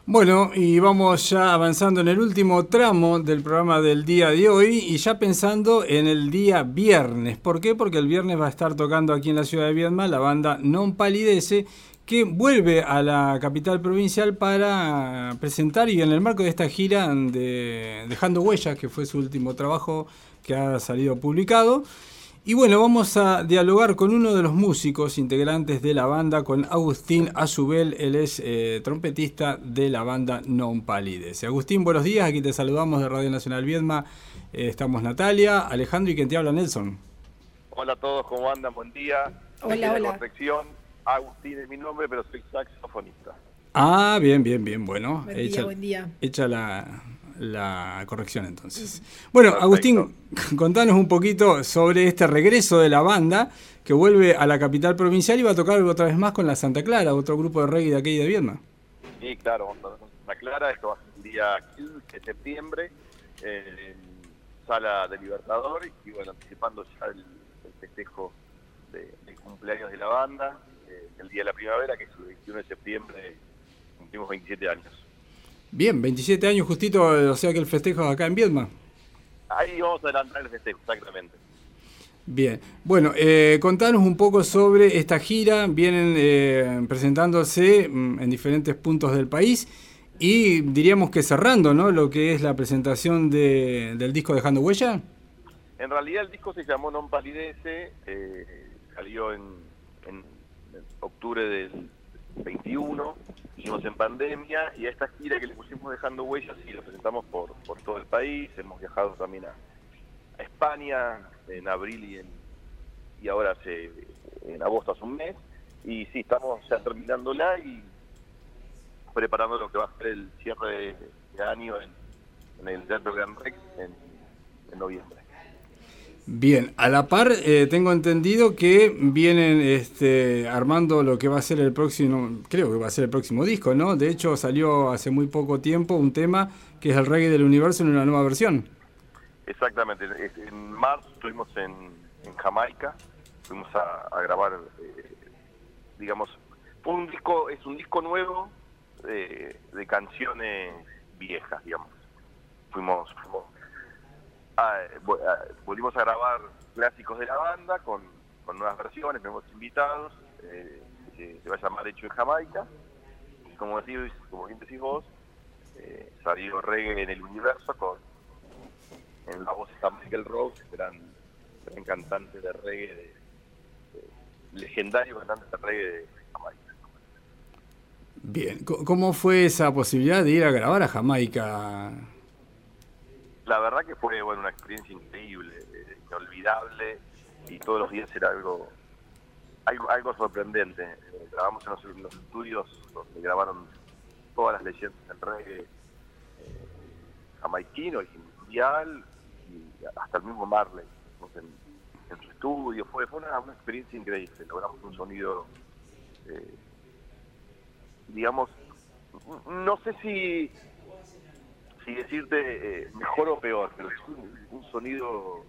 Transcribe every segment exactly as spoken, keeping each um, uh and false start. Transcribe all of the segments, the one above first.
Bueno, y vamos ya avanzando en el último tramo del programa del día de hoy y ya pensando en el día viernes. ¿Por qué? Porque el viernes va a estar tocando aquí en la ciudad de Viedma la banda Non Palidece, que vuelve a la capital provincial para presentar, y en el marco de esta gira de Dejando Huellas, que fue su último trabajo que ha salido publicado. Y bueno, vamos a dialogar con uno de los músicos integrantes de la banda, con Agustín Azubel. Él es eh, trompetista de la banda Non Palidece. Agustín, buenos días. Aquí te saludamos de Radio Nacional Viedma. Eh, estamos Natalia, Alejandro y quien te habla, Nelson. Hola a todos, ¿cómo andan? Buen día. Hola, hola. Corrección, Agustín es mi nombre, pero soy saxofonista. Ah, bien, bien, bien. Bueno, Buen hecha, día, buen día. Hecha la, la corrección entonces. Bueno, Perfecto. Agustín, contanos un poquito sobre este regreso de la banda que vuelve a la capital provincial y va a tocar otra vez más con la Santa Clara, otro grupo de reggae de aquí de Viedma. Sí, claro, vamos a ver con Santa Clara. Esto va a ser el día quince de septiembre en Sala de Libertador y bueno, anticipando ya el, el festejo de, del cumpleaños de la banda, eh, el día de la primavera, que es el veintiuno de septiembre, cumplimos veintisiete años. Bien, veintisiete años justito, o sea que el festejo es acá en Viedma. Ahí vamos a adelantar el festejo, exactamente. Bien, bueno, eh, contanos un poco sobre esta gira. Vienen eh, presentándose mm, en diferentes puntos del país y diríamos que cerrando, ¿no?, lo que es la presentación de, del disco Dejando Huella. En realidad el disco se llamó Non Palidece, eh, salió en, en, en octubre del veintiuno, hicimos en pandemia, y a esta gira que le pusimos Dejando Huellas y lo presentamos por, por todo el país. Hemos viajado también a, a España en abril y, en, y ahora hace, en agosto hace un mes, y sí, estamos ya terminándola y preparando lo que va a ser el cierre de, de año en, en el Teatro Gran Rex en, en noviembre. Bien, a la par eh, tengo entendido que vienen este, armando lo que va a ser el próximo, creo que va a ser el próximo disco, ¿no? De hecho salió hace muy poco tiempo un tema que es el reggae del universo en una nueva versión. Exactamente, en marzo estuvimos en, en Jamaica, fuimos a, a grabar, eh, digamos, fue un disco, es un disco nuevo de, de canciones viejas, digamos. Fuimos, fuimos a, a, volvimos a grabar clásicos de la banda con, con nuevas versiones, nuevos invitados, eh, que se va a llamar Hecho en Jamaica, y como decís, como bien decís vos, eh, salió reggae en el universo con en la voz está Michael Rose, gran, gran cantante de reggae, de, de, legendario cantante de reggae de Jamaica. Bien, ¿cómo fue esa posibilidad de ir a grabar a Jamaica? La verdad que fue bueno una experiencia increíble, eh, inolvidable, y todos los días era algo algo, algo sorprendente. Eh, grabamos en los, en los estudios donde grabaron todas las leyendas del reggae eh, jamaiquino y mundial, y hasta el mismo Marley en, en su estudio. Fue, fue una, una experiencia increíble. Logramos un sonido, eh, digamos, no sé si si decirte eh, mejor o peor, pero es un, un sonido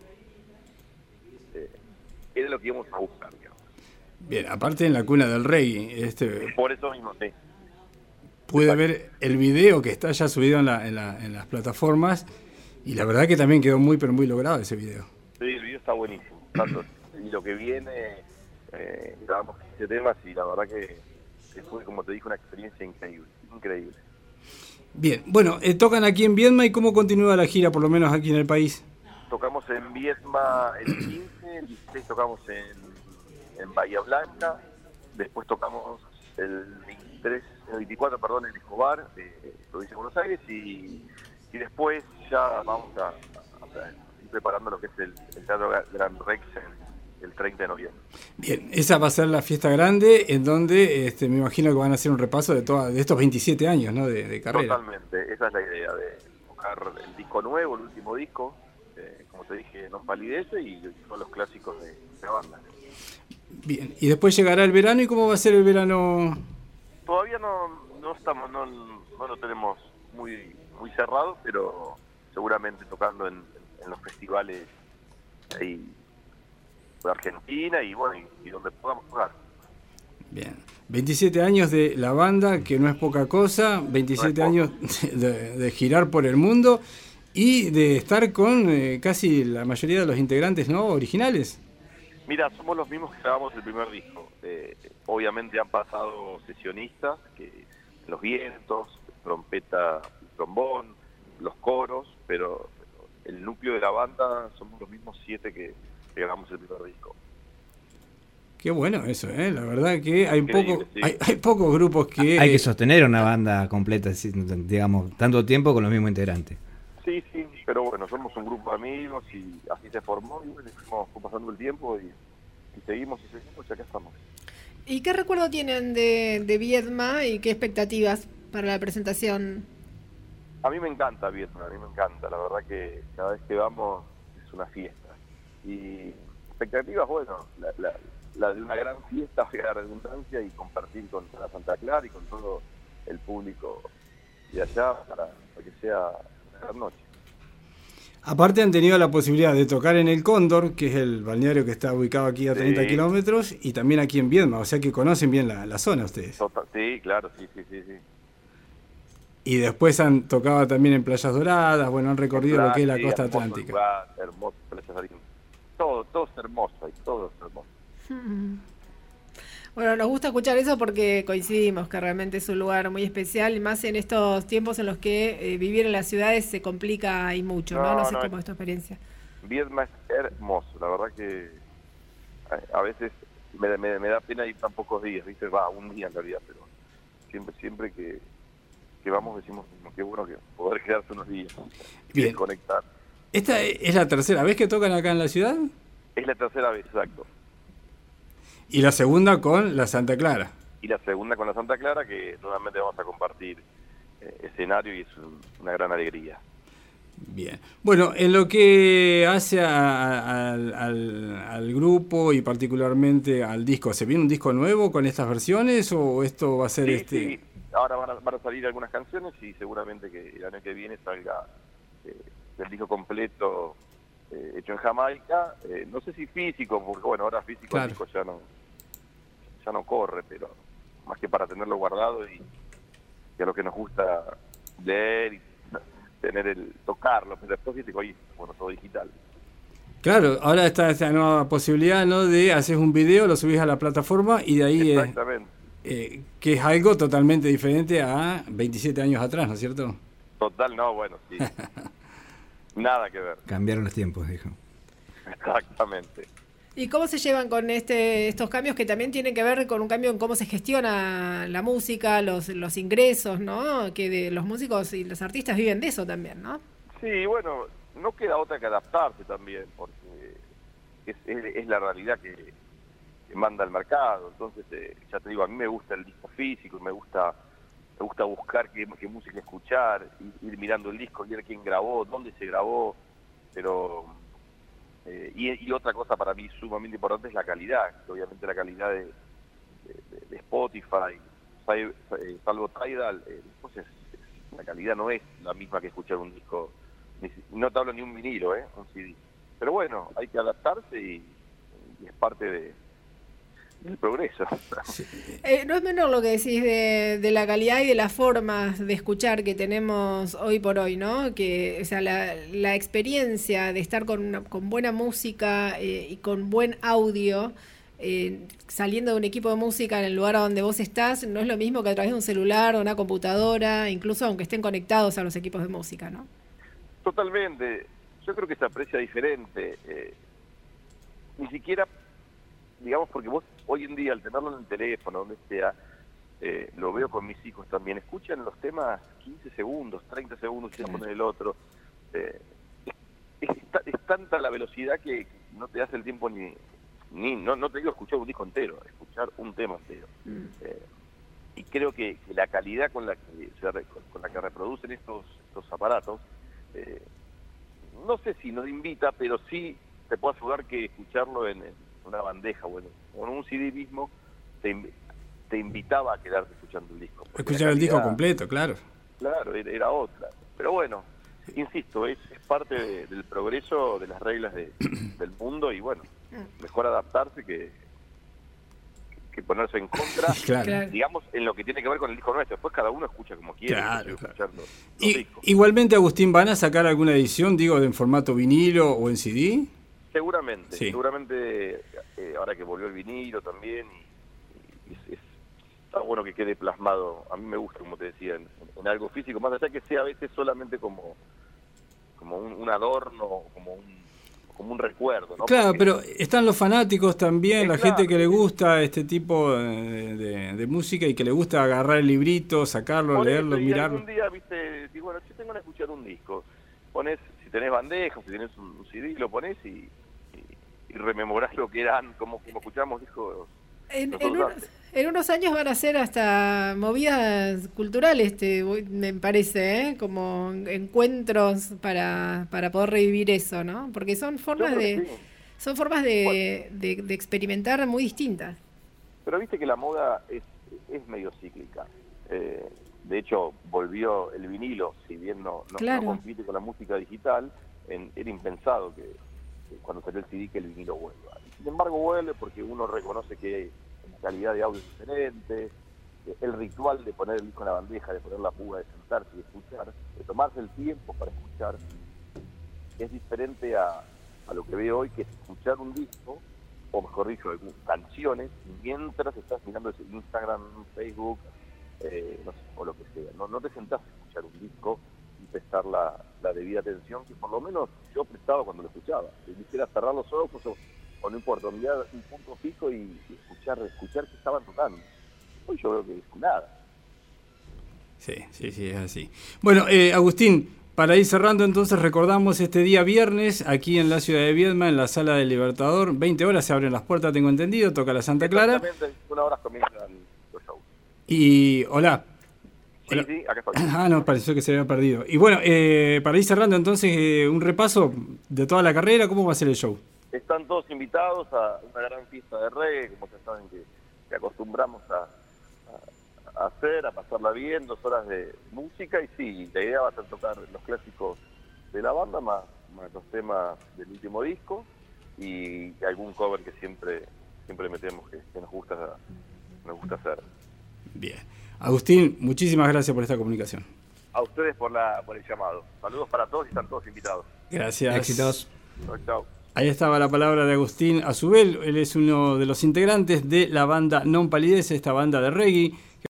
eh, era lo que íbamos a buscar, digamos. Bien, aparte en la cuna del reggae, este, por eso mismo, sí. Pude Exacto. ver el video que está ya subido en, la, en, la, en las plataformas, y la verdad que también quedó muy, pero muy logrado ese video. Sí, el video está buenísimo. Tanto, y lo que viene, eh, grabamos quince temas y la verdad que, que fue, como te dije, una experiencia increíble, increíble. Bien, bueno, eh, tocan aquí en Viedma, ¿y cómo continúa la gira, por lo menos aquí en el país? Tocamos en Viedma el quince, el dieciséis tocamos en, en Bahía Blanca, después tocamos el veintitrés, el veinticuatro, perdón, en Escobar, eh, provincia de Buenos Aires, y, y después ya vamos a, a, a ir preparando lo que es el, el Teatro Gran Rex en, el treinta de noviembre. Bien, esa va a ser la fiesta grande, en donde este, me imagino que van a hacer un repaso de, toda, de estos veintisiete años, ¿no?, de, de carrera. Totalmente, esa es la idea, de tocar el disco nuevo, el último disco, eh, como te dije, Non Palidece, y todos los clásicos de la banda. Bien, y después llegará el verano, ¿y cómo va a ser el verano? Todavía no, no estamos, no, no lo tenemos muy muy cerrado, pero seguramente tocando en, en los festivales ahí de Argentina y bueno, y, y donde podamos tocar. Bien. veintisiete años de la banda, que no es poca cosa, veintisiete No es años de, de girar por el mundo y de estar con eh, casi la mayoría de los integrantes, ¿no?, originales. Mira, somos los mismos que grabamos el primer disco. Eh, obviamente han pasado sesionistas, que los vientos, trompeta, trombón, los coros, pero el núcleo de la banda somos los mismos siete que, que grabamos el primer disco. Qué bueno eso, ¿eh? La verdad que hay, Increíble, poco, sí. hay, hay pocos grupos que... Hay que sostener una banda completa, digamos, tanto tiempo con los mismos integrantes. Sí, sí, pero bueno, somos un grupo de amigos y así se formó y bueno, fuimos, fue pasando el tiempo y, y seguimos y seguimos y acá estamos. ¿Y qué recuerdo tienen de, de Viedma y qué expectativas para la presentación? A mí me encanta Vietnam, a mí me encanta, la verdad que cada vez que vamos es una fiesta. Y expectativas, bueno, la, la, la de una gran fiesta, de la redundancia, y compartir con la Santa Clara y con todo el público de allá para, para que sea una gran noche. Aparte han tenido la posibilidad de tocar en el Cóndor, que es el balneario que está ubicado aquí a treinta Sí. kilómetros, y también aquí en Viedma, o sea que conocen bien la, la zona ustedes. Total, sí, claro, sí, sí, sí, sí. Y después han tocado también en Playas Doradas, bueno, han recorrido lo que es la Sí, costa hermoso atlántica. lugar, hermoso, playas argentinas. Todo, todo es hermoso ahí, todo es hermoso. Bueno, nos gusta escuchar eso porque coincidimos que realmente es un lugar muy especial, y más en estos tiempos en los que eh, vivir en las ciudades se complica y mucho, ¿no? No, No, sé no, cómo es tu experiencia. Viedma es hermoso, la verdad que a, a veces me, me, me da pena ir tan pocos días, ¿viste? Va, un día en realidad, pero siempre siempre que, que vamos decimos, qué bueno que poder quedarse unos días y Bien. desconectar. ¿Esta es la tercera vez que tocan acá en la ciudad? Es la tercera vez, exacto. Y la segunda con la Santa Clara. Y la segunda con la Santa Clara, que nuevamente vamos a compartir eh, escenario y es un, una gran alegría. Bien. Bueno, en lo que hace a- a- al, al- al grupo y particularmente al disco, ¿se viene un disco nuevo con estas versiones o esto va a ser Sí, este? sí, ahora van a, van a salir algunas canciones y seguramente que el año que viene salga eh, el disco completo eh, hecho en Jamaica. Eh, no sé si físico, porque bueno, ahora físico Claro. el disco ya no, ya no corre, pero más que para tenerlo guardado y, y a lo que nos gusta leer y tener el tocarlo, pero después viste que hoy, bueno, todo digital. Claro, ahora está esta nueva posibilidad, ¿no? De hacer un video, lo subís a la plataforma y de ahí, eh, Exactamente. eh, que es algo totalmente diferente a veintisiete años atrás, ¿no es cierto? Total, no, bueno, sí. Nada que ver. Cambiaron los tiempos, dijo. Exactamente. ¿Y cómo se llevan con este estos cambios que también tienen que ver con un cambio en cómo se gestiona la música, los, los ingresos, ¿no? Que de los músicos y los artistas viven de eso también, ¿no? Sí, bueno, no queda otra que adaptarse también, porque es, es, es la realidad que, que manda el mercado. Entonces, eh, ya te digo, a mí me gusta el disco físico, me gusta me gusta buscar qué, qué música escuchar, ir, ir mirando el disco, ver quién grabó, dónde se grabó, pero... Eh, y, y otra cosa para mí sumamente importante es la calidad, que obviamente la calidad de, de, de Spotify, salvo Tidal, eh, pues es, es, la calidad no es la misma que escuchar un disco, ni, no te hablo ni un vinilo, eh, un C D. Pero bueno, hay que adaptarse y, y es parte de, del progreso. Eh, no es menor lo que decís de, de la calidad y de las formas de escuchar que tenemos hoy por hoy, ¿no? Que, o sea, la, la experiencia de estar con, una, con buena música eh, y con buen audio, eh, saliendo de un equipo de música en el lugar donde vos estás, no es lo mismo que a través de un celular o una computadora, incluso aunque estén conectados a los equipos de música, ¿no? Totalmente. Yo creo que se aprecia diferente. Eh, ni siquiera, digamos, porque vos hoy en día, al tenerlo en el teléfono, donde sea, eh, lo veo con mis hijos también, escuchan los temas quince segundos, treinta segundos, y se ponen el otro. Eh, es, es, es tanta la velocidad que no te das el tiempo ni... ni no, no te digo escuchar un disco entero, escuchar un tema entero. Mm. Eh, y creo que, que la calidad con la que se re, con la que reproducen estos, estos aparatos, eh, no sé si nos invita, pero sí te puedo asegurar que escucharlo en, en una bandeja o en, o en un C D mismo te, te invitaba a quedarte escuchando el disco. Escuchar el disco completo, claro. Claro, era, era otra. Pero bueno, insisto, es, es parte de, del progreso de las reglas de, del mundo y bueno, mejor adaptarse que, que ponerse en contra, Claro. digamos, en lo que tiene que ver con el disco nuestro. Después cada uno escucha como quiere. Claro, escucha claro. los- los Y, discos. igualmente, Agustín, ¿van a sacar alguna edición, digo, en formato vinilo o en C D? Seguramente, Sí. seguramente eh, ahora que volvió el vinilo también, y, y es- es- está bueno que quede plasmado. A mí me gusta, como te decía, en, en algo físico, más allá que sea a veces solamente como, como un, un adorno, como un, como un recuerdo, ¿no? Claro, Porque- pero están los fanáticos también, Eh, la claro, gente que le sí. gusta este tipo de, de- de música y que le gusta agarrar el librito, sacarlo, Por leerlo, eso, y mirarlo. algún día, viste, digo, bueno, yo tengo que escuchar un disco. Pones, si tenés bandeja, si tenés un, un C D, lo pones y, y, y rememorás lo que eran, como, como escuchamos discos. En, nosotros en unos, antes. en unos años van a ser hasta movidas culturales, te, voy- me parece, ¿eh? Como encuentros para, para poder revivir eso, ¿no? Porque son formas Yo creo de, que sí. son formas de, de, de experimentar muy distintas. Pero viste que la moda es, es medio cíclica. Eh, de hecho, volvió el vinilo, si bien no, no, Claro. no compite con la música digital, en- era impensado que, que cuando salió el C D que el vinilo vuelva. Y sin embargo vuelve porque uno reconoce que la calidad de audio es diferente, eh, el ritual de poner el disco en la bandeja, de poner la puga, de sentarse y escuchar, de tomarse el tiempo para escuchar, es diferente a, a lo que veo hoy, que es escuchar un disco, o mejor dicho, algunas canciones, mientras estás mirando ese Instagram, Facebook, eh, no sé, o lo que sea. No, no te sentás a escuchar un disco y prestar la, la debida atención que por lo menos yo prestaba cuando lo escuchaba. Si quisiera cerrar los ojos o, o no importa, mirar un punto fijo y, y escuchar, escuchar qué estaban tocando. Hoy yo veo que es nada. Sí, sí, sí, es así. Bueno, eh, Agustín, para ir cerrando entonces recordamos este día viernes aquí en la ciudad de Viedma, en la Sala del Libertador, veinte horas se abren las puertas, tengo entendido, toca la Santa Clara. Exactamente, una hora comienzan los shows. Y hola. Sí, Hola. sí, acá estoy. Ah, no, pareció que se había perdido. Y bueno, eh, para ir cerrando entonces eh, un repaso de toda la carrera, ¿cómo va a ser el show? Están todos invitados a una gran fiesta de reggae, como ya saben que, que acostumbramos a, a- a hacer, a pasarla bien, dos horas de música, y sí, la idea va a ser tocar los clásicos de la banda, más, más los temas del último disco, y algún cover que siempre siempre metemos, que, que nos gusta nos gusta hacer. Bien. Agustín, muchísimas gracias por esta comunicación. A ustedes por la por el llamado. Saludos para todos y están todos invitados. Gracias. Éxitos. Chau, chau. Ahí estaba la palabra de Agustín Azubel, él es uno de los integrantes de la banda Non Palidece, esta banda de reggae.